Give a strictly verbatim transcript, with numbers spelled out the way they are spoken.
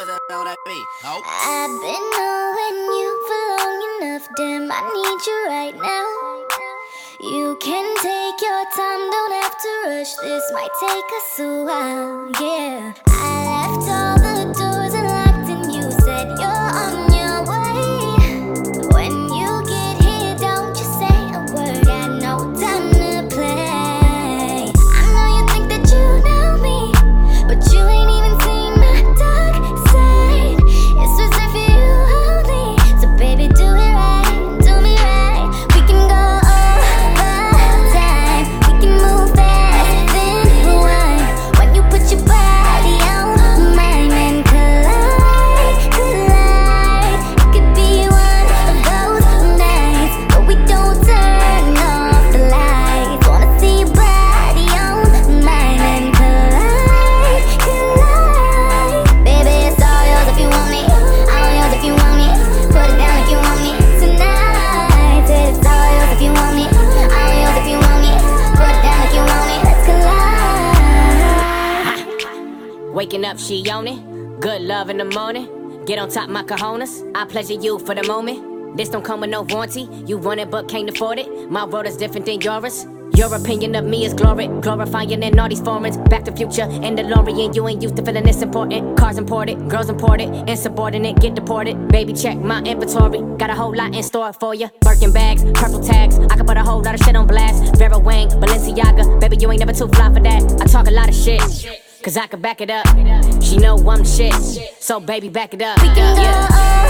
I've been knowing you for long enough, damn, I need you right now. You can take your time, don't have to rush, this might take us a while, yeah. I left all the doors unlocked and you said you're on your way. When you get here, don't you say a word, got no time to play. I know you think that you know me, but you ain't even seen my dark side. It's reserved for you only, so baby do it right, do me right. We can go over time, we can move fast, then rewind. When you put your body on mine and collide, collide. It could be one of those nights, but we don't turn off the lights. Wanna see your body on mine and collide, collide. Baby, it's all yours if you want me, all yours if you want me. Put it down if you want me tonight. Said it's all yours if you want me, all yours if you want me. Put it down if you want me, let's collide. Waking up, she on it. Good love in the morning. Get on top, my cojones. I pleasure you for the moment. This don't come with no warranty. You want it but can't afford it. My world is different than yours. Your opinion of me is glory, glorifying in all these foreigns. Back to future and DeLorean. You ain't used to feeling this important. Cars imported, girls imported, insubordinate, get deported. Baby, check my inventory. Got a whole lot in store for you. Birkin bags, purple tags. I can put a whole lot of shit on blast. Vera Wang, Balenciaga. Baby, you ain't never too fly for that. I talk a lot of shit, cause I can back it up. She know I'm the shit, so baby, back it up. We can go